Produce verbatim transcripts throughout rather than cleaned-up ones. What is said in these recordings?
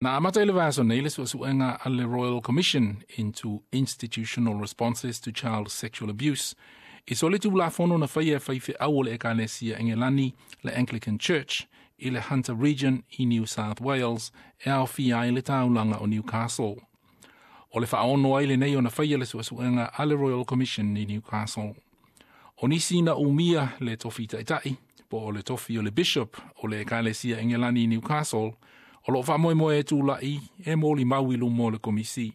Na amata ile vaso na ile suasuenga ale Royal Commission into Institutional Responses to Child Sexual Abuse. Isole tu la fono na faia faife awol ekalesia engelani le Anglican Church ile Hunter Region i New South Wales e au fia ile taulanga o Newcastle. O le whaono aile nei o na faia le suasuenga ale Royal Commission i Newcastle. O nisi na umia le tofi taitai, po o le tofi o le Bishop o le ekalesia engelani i Newcastle, o lo whamoe moe e tūlai e mōli mauilu mō le komisi.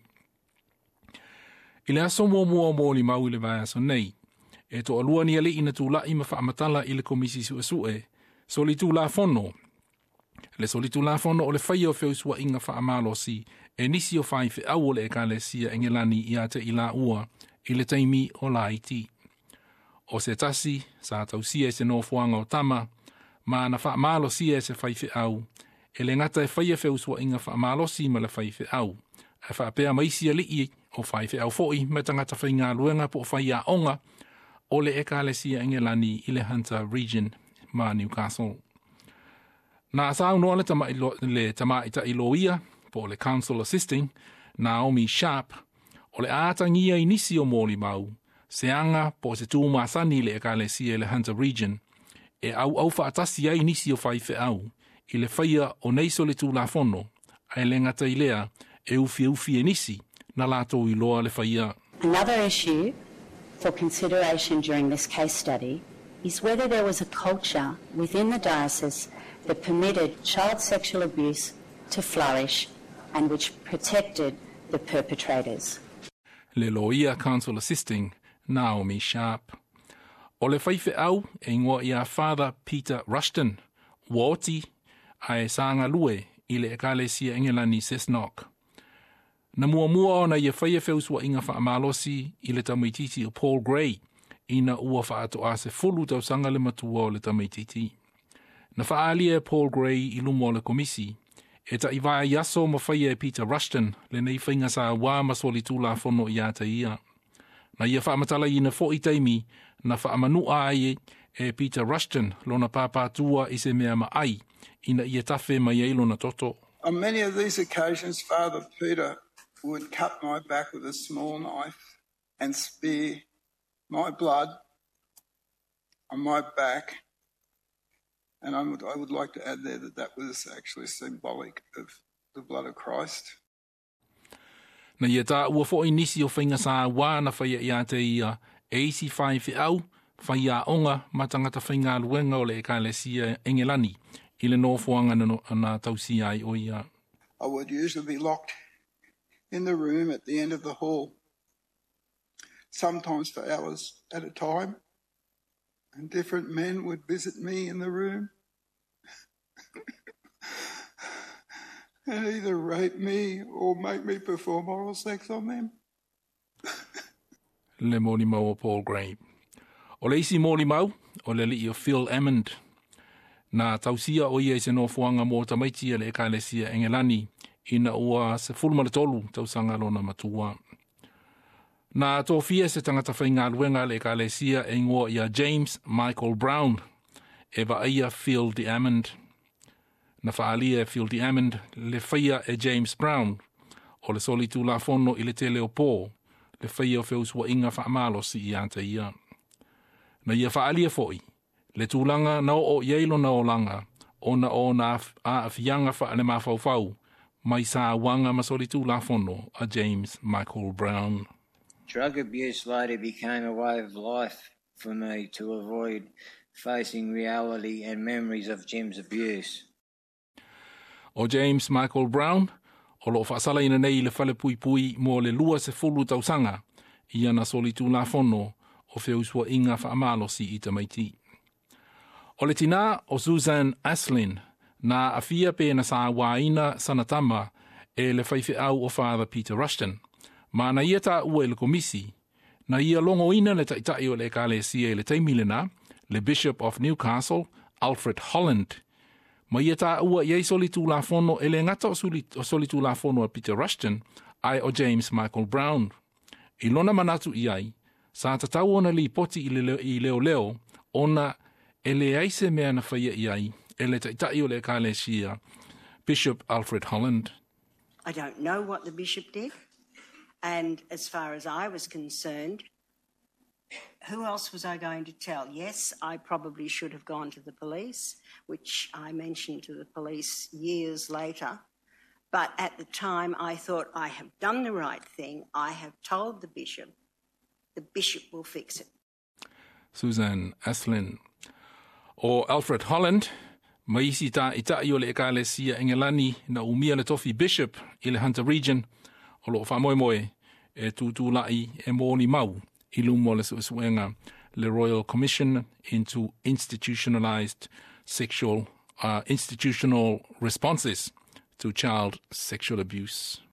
I le aso mō mua mōli mauile vai aso nei, e to alua ni ali ina tūlai ma whaamatala i le komisi sua sue, so li tūla fono. Le so li tūla fono o le whaia o whiusua inga whaamalosi, e nisi o whaife au o le ekalesia engelani i ate i la ua, i le taimi o la iti. O se tasi, sa tausia e se no fuanga o tama, ma na whaamalosi e se whaife au, e le ngata e whaia whiusua inga whaamalosi ma le whaife au, e whaapea maisi ali o whaife au foi, me tangata whainga luenga po whaia onga, o le ekalesia engelani i le Hunter Region ma Newcastle. Na asau noa le tama, ilo, le tama ita iloia, po le Council Assisting, Naomi Sharp, o le ātangia i nisi o mōli mau, se anga po se tūmasani le ekalesia i le Hunter Region, e au au whaatasi ai nisi o whaife au, i le whaia o neiso le tūlafono, ai le ngata i lea, e ufi ufi e nisi, na lato i loa le whaia. Another issue for consideration during this case study is whether there was a culture within the diocese that permitted child sexual abuse to flourish and which protected the perpetrators. Le loia Council Assisting, Naomi Sharp. O le whaife au, e ingoa ia Father Peter Rushton, Woti, ai sanga lue i le ekalesia engelani Cessnock. Na mua mua o na ia whaia whiusua inga whaamalosi i le tamaititi o Paul Gray, ina ua whaato a se fulu tau sanga le matua o le tamaititi. Na whaalia Paul Gray i lumo le komisi, e ta iwaa yaso ma whaia e Peter Rushton, le nei whainga sa wā masoli tūla whono i ata ia. Na ia whaamatala i na fo i taimi, na whaamanua ai e Peter Rushton, lona pāpātua i se mea ma ai, ina ia tafe mai eilo na toto. On many of these occasions, Father Peter would cut my back with a small knife and spear my blood on my back. And I would, I would like to add there that that was actually symbolic of the blood of Christ. Na ia tā ua fo i nisi o whainga sa wā na whaia i ate ia e isi whaife au, whaia onga matangata whainga luenga o le ekalesia engelani, i le nofuanga na tausi ai o ia. I would usually be locked in the room at the end of the hall, sometimes for hours at a time, and different men would visit me in the room and either rape me or make me perform oral sex on them. Le mōli mau o Paul Gray. O le isi mōli mau, o le li o Phil Hammond. Na tausia o ia i se nofuanga mō tamaitia le ekalesia engelani, ina ua se fulma le tolu tausanga lona matua. Na tōfia se tangata whainga luenga le ekalesia e ngoa ia James Michael Brown, e wa aia Phil de Hammond. Na whaalia e Phil de Hammond le whaia e James Brown, o le soli tū la fono i le te leo pō, le whaia o whiusua inga whaamalosi i anta ia. Na ia whaalia foi, le tūlanga na o yeilo na o langa, o na o na a awhianga wha le mawhauwhau, mai sa wanga masoli tū la fono a James Michael Brown. Drug abuse later became a way of life for me to avoid facing reality and memories of Jim's abuse. O James Michael Brown, o lo whaasala ina nei le whale pui pui mo le lua se fulu tausanga, i ana soli tū la fono o whiusua inga whaamalosi i tamaiti. O le tina o Susan Aslin, na awhia pe na sa waina sanatama e le whaife au o Father Peter Rushton. Ma na ia tā ua e le komisi, na ia longo ina le taitai o le ekalesia e le taimilena, le Bishop of Newcastle, Alfred Holland. Ma ia tā ua iei soli tū la fono e le ngata o soli, o soli tū la fono a Peter Rushton, ai o James Michael Brown. I lona manatu iai, sa tatau ona li poti i leo, i leo leo, ona e le aise mea na whaia iai, e le taitai o le ekalesia, Bishop Alfred Holland. I don't know what the bishop did. And as far as I was concerned, who else was I going to tell? Yes, I probably should have gone to the police, which I mentioned to the police years later. But at the time, I thought, I have done the right thing. I have told the bishop. The bishop will fix it. Susan Aslin. O Alfred Holland, maisi ta ita i o le ekalesia Engelani na umia le tofi bishop i le Hunter Region, o lo wha moe moe e tūtū lai e mōni mau i lumo le suenga le Royal Commission into institutionalized sexual, uh, institutional responses to child sexual abuse.